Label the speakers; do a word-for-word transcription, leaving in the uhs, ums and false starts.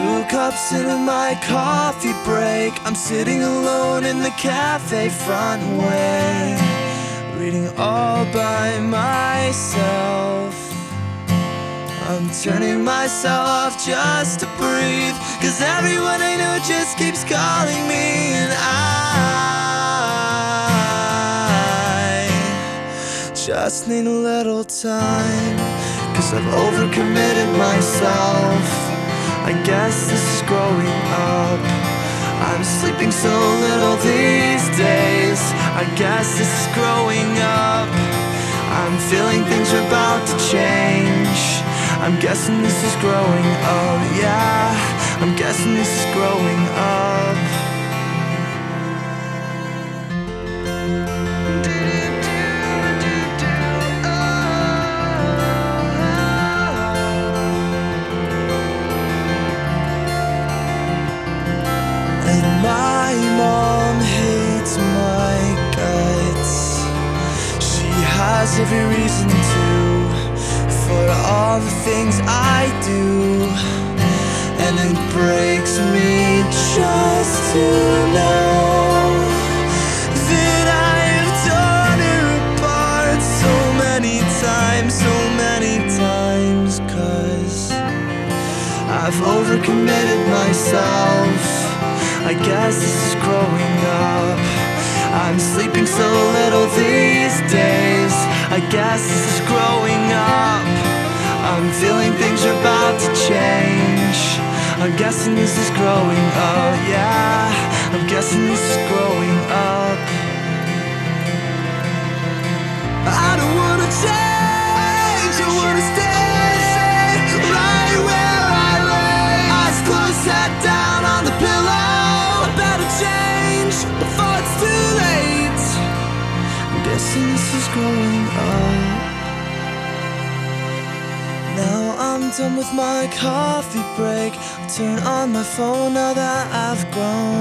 Speaker 1: Two cups into my coffee break, I'm sitting alone in the cafe front way, reading all by myself. I'm turning myself off just to breathe, 'cause everyone I know just keeps calling me, and I just need a little time, 'cause I've overcommitted myself. I guess this is growing up. I'm sleeping so little these days. I guess this is growing up. I'm feeling things are about to change. I'm guessing this is growing up, yeah. I'm guessing this is growing up. And my mom hates my guts. She has every reason to, for all the things I do. And it breaks me just to know that I've torn her apart so many times, so many times, 'cause I've overcommitted myself. I guess this is growing up. I'm sleeping so little these days. I guess this is growing up. I'm feeling things are about to change. I'm guessing this is growing up, yeah. I'm guessing this is growing up. I don't wanna change, I wanna stay right where I lay. Eyes closed, head down on the pillow. I better change before it's too late. I'm guessing this is growing up. Now I'm done with my coffee break. I'll turn on my phone now that I've grown